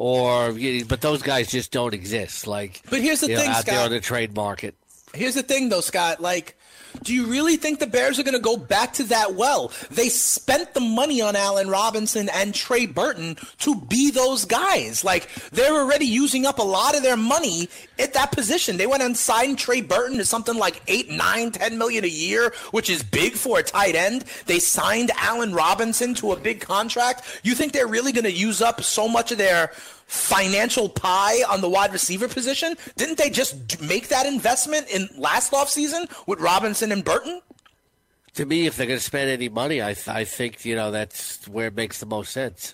but those guys just don't exist. But here's the thing, out Scott, there on the trade market. Here's the thing, though, Scott. Do you really think the Bears are going to go back to that well? They spent the money on Allen Robinson and Trey Burton to be those guys. They're already using up a lot of their money at that position. They went and signed Trey Burton to something like $8, $9, $10 million a year, which is big for a tight end. They signed Allen Robinson to a big contract. You think they're really going to use up so much of their financial pie on the wide receiver position? Didn't they just make that investment in last offseason with Robinson and Burton? To me, if they're going to spend any money, I think that's where it makes the most sense.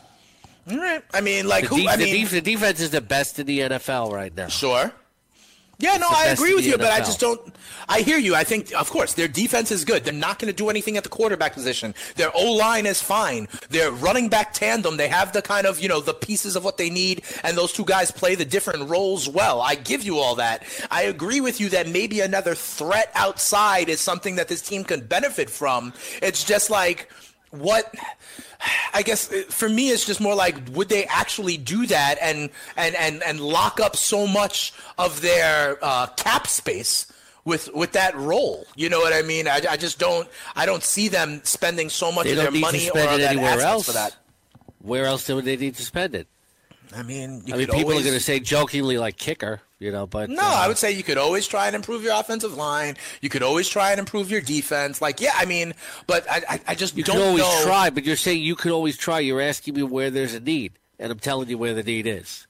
All right. I mean, the defense is the best in the NFL right now. Sure. Yeah, no, I agree with you, but I NFL. just don't. I hear you. I think, of course, their defense is good. They're not going to do anything at the quarterback position. Their O-line is fine. Their running back tandem, they have the kind of, the pieces of what they need, and those two guys play the different roles well. I give you all that. I agree with you that maybe another threat outside is something that this team can benefit from. It's just like, what... I guess for me, it's just more like, would they actually do that and lock up so much of their cap space with that role? You know what I mean? I just don't. I don't see them spending so much of their money or that assets for that. Where else do they need to spend it? I mean, people are going to say jokingly like kicker, but no, I would say you could always try and improve your offensive line. You could always try and improve your defense. But I just you don't could always know. try. But you're saying you could always try. You're asking me where there's a need, and I'm telling you where the need is.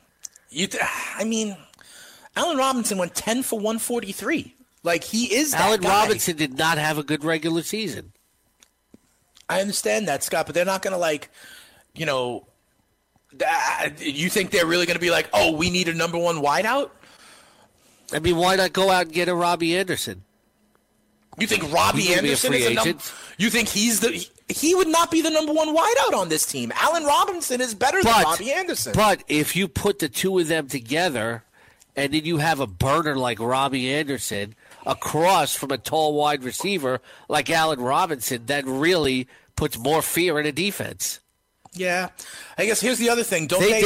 Allen Robinson went 10 for 143. Like, he is that Allen guy. Robinson did not have a good regular season. I understand that, Scott, but they're not going to you think they're really going to be like, oh, we need a number one wideout? I mean, why not go out and get a Robbie Anderson? You think Robbie Anderson is a number? You think he would not be the number one wideout on this team? Allen Robinson is better than Robbie Anderson. But if you put the two of them together, and then you have a burner like Robbie Anderson across from a tall wide receiver like Allen Robinson, that really puts more fear in a defense. Yeah, I guess here's the other thing.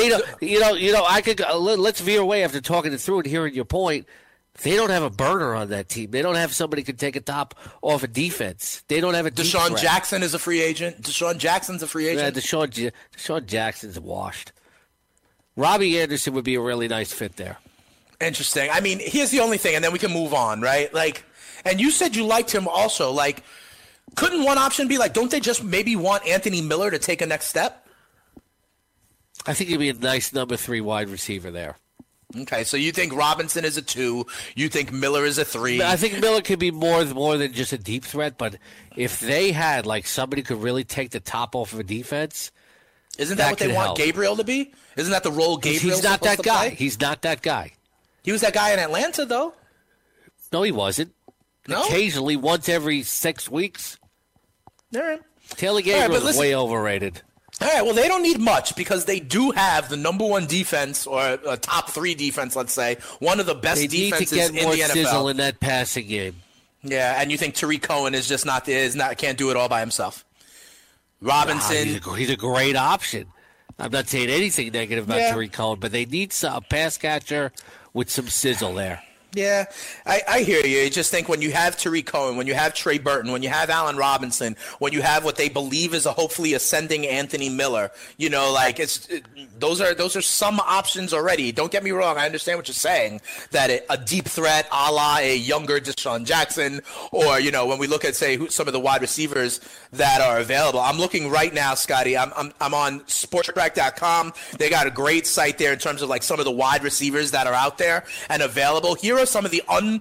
Let's veer away after talking it through and hearing your point. They don't have a burner on that team. They don't have somebody who can take a top off a defense. They don't have a deep Deshaun threat. Jackson is a free agent. Deshaun Jackson's a free agent. Yeah, Deshaun Jackson's washed. Robbie Anderson would be a really nice fit there. Interesting. I mean, here's the only thing, and then we can move on, right? And you said you liked him also. Couldn't one option be don't they just maybe want Anthony Miller to take a next step? I think he'd be a nice number 3 wide receiver there. Okay, so you think Robinson is a 2, you think Miller is a 3. I think Miller could be more than just a deep threat, but if they had somebody could really take the top off of a defense, isn't that what they want Gabriel to be? Isn't that the role Gabriel's He's not that guy. Play? He's not that guy. He was that guy in Atlanta, though. No, he wasn't. No? Occasionally, once every 6 weeks. All right. Taylor Gabriel is way overrated. All right, well, they don't need much because they do have the number 1 defense, or a top 3 defense, let's say, one of the best defenses in the NFL. They need to get more sizzle in that passing game. Yeah, and you think Tariq Cohen is just can't do it all by himself? Robinson, he's a great option. I'm not saying anything negative about Tariq Cohen, but they need a pass catcher with some sizzle there. Yeah, I hear you. I just think when you have Tariq Cohen, when you have Trey Burton, when you have Allen Robinson, when you have what they believe is a hopefully ascending Anthony Miller, those are some options already. Don't get me wrong. I understand what you're saying, that a deep threat a la a younger Deshaun Jackson, or, when we look at, say, some of the wide receivers that are available. I'm looking right now, Scotty. I'm on sporttrack.com. They got a great site there in terms of some of the wide receivers that are out there and available. Here are some of the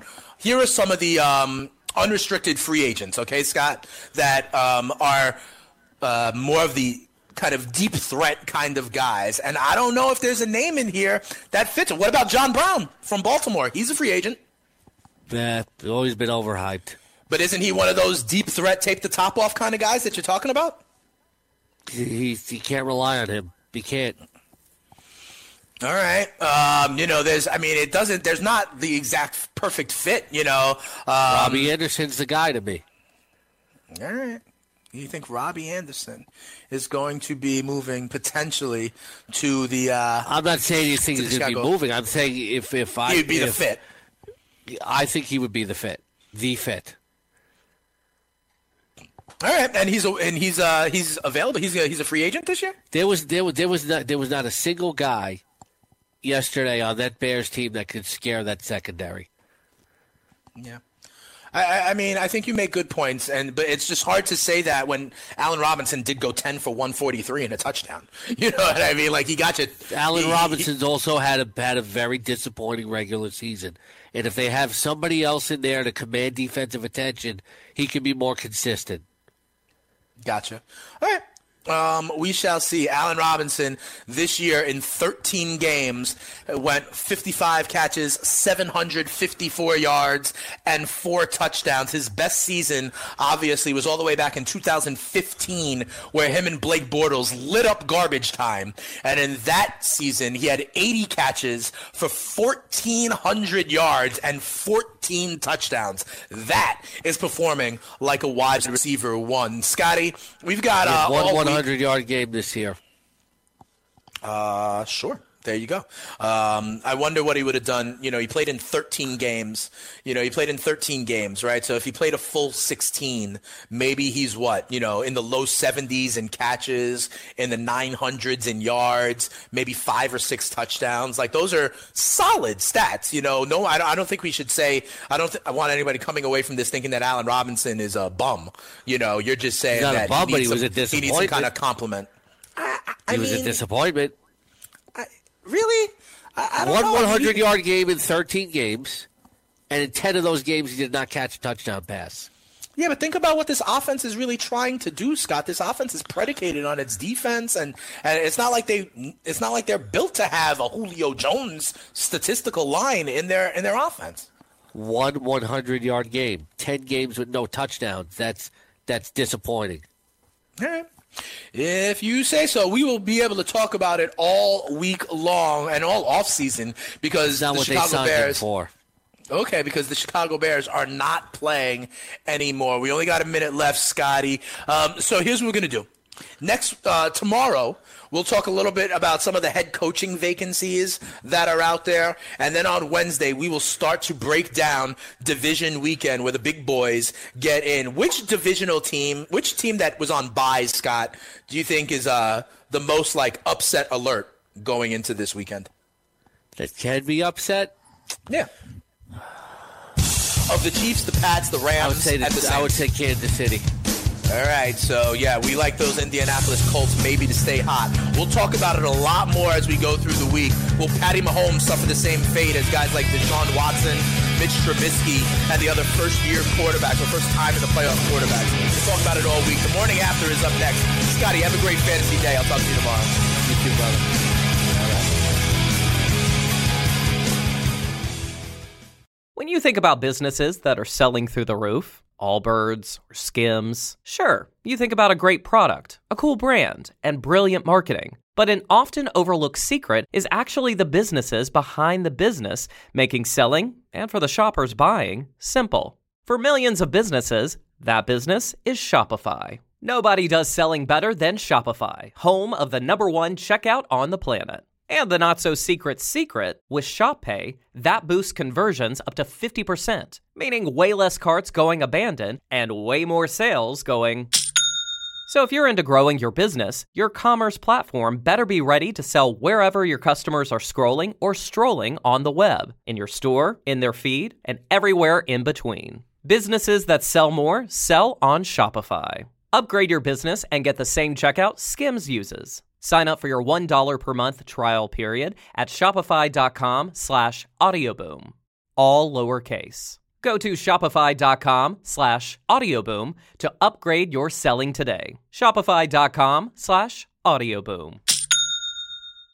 unrestricted free agents, okay, Scott, that are more of the kind of deep threat kind of guys. And I don't know if there's a name in here that fits it. What about John Brown from Baltimore? He's a free agent. Yeah, always been overhyped. But isn't he one of those deep threat, take the top off kind of guys that you're talking about? He can't rely on him. He can't. All right. There's not the exact perfect fit, Robbie Anderson's the guy to me. All right. You think Robbie Anderson is going to be moving potentially to the I'm not saying you think he's going to be moving. I'm saying if I... He'd be the fit. I think he would be the fit. The fit. All right, and he's available. He's a free agent this year. There was not a single guy yesterday on that Bears team that could scare that secondary. Yeah. I think you make good points, but it's just hard to say that when Allen Robinson did go 10 for 143 and a touchdown. You know what I mean? He got you. Allen Robinson's also had a very disappointing regular season, and if they have somebody else in there to command defensive attention, he can be more consistent. Gotcha. All right. We shall see. Allen Robinson this year in 13 games went 55 catches, 754 yards, and 4 touchdowns. His best season, obviously, was all the way back in 2015, where him and Blake Bortles lit up garbage time. And in that season, he had 80 catches for 1,400 yards and 14 touchdowns. That is performing like a wide receiver one. Scotty, we've got one 100-yard game this year. Sure. There you go. I wonder what he would have done. You know, he played in 13 games. Right? So if he played a full 16, maybe he's in the low 70s in catches, in the 900s in yards, maybe 5 or 6 touchdowns. Like, those are solid stats. No, I don't think we should say, I want anybody coming away from this thinking that Allen Robinson is a bum. You're just saying He's not that a bum, but he was a disappointment. He needs some kind of compliment. He was a disappointment. Really? I don't know. 100-yard game in 13 games, and in 10 of those games he did not catch a touchdown pass. Yeah, but think about what this offense is really trying to do, Scott. This offense is predicated on its defense, and it's not like they're built to have a Julio Jones statistical line in their offense. 100-yard game, 10 games with no touchdowns. That's disappointing. All right. If you say so, we will be able to talk about it all week long and all offseason because the Chicago Bears. Okay, because the Chicago Bears are not playing anymore. We only got a minute left, Scotty. So here's what we're going to do. Tomorrow, we'll talk a little bit about some of the head coaching vacancies that are out there. And then on Wednesday, we will start to break down division weekend where the big boys get in. Which team that was on bye, Scott, do you think is the most upset alert going into this weekend? That can be upset? Yeah. Of the Chiefs, the Pats, the Rams, I would say Kansas City. All right, so yeah, we like those Indianapolis Colts maybe to stay hot. We'll talk about it a lot more as we go through the week. Will Patty Mahomes suffer the same fate as guys like Deshaun Watson, Mitch Trubisky, and the other first-year quarterbacks or first-time in the playoff quarterbacks? We'll talk about it all week. The morning after is up next. Scotty, have a great fantasy day. I'll talk to you tomorrow. You too, brother. When you think about businesses that are selling through the roof, Allbirds or Skims, sure, you think about a great product, a cool brand, and brilliant marketing. But an often overlooked secret is actually the businesses behind the business, making selling, and for the shoppers buying, simple. For millions of businesses, that business is Shopify. Nobody does selling better than Shopify, home of the #1 checkout on the planet. And the not-so-secret secret, with ShopPay, that boosts conversions up to 50%, meaning way less carts going abandoned and way more sales going... So if you're into growing your business, your commerce platform better be ready to sell wherever your customers are scrolling or strolling on the web, in your store, in their feed, and everywhere in between. Businesses that sell more sell on Shopify. Upgrade your business and get the same checkout Skims uses. Sign up for your $1 per month trial period at shopify.com/audioboom. All lowercase. Go to shopify.com/audioboom to upgrade your selling today. Shopify.com/audioboom.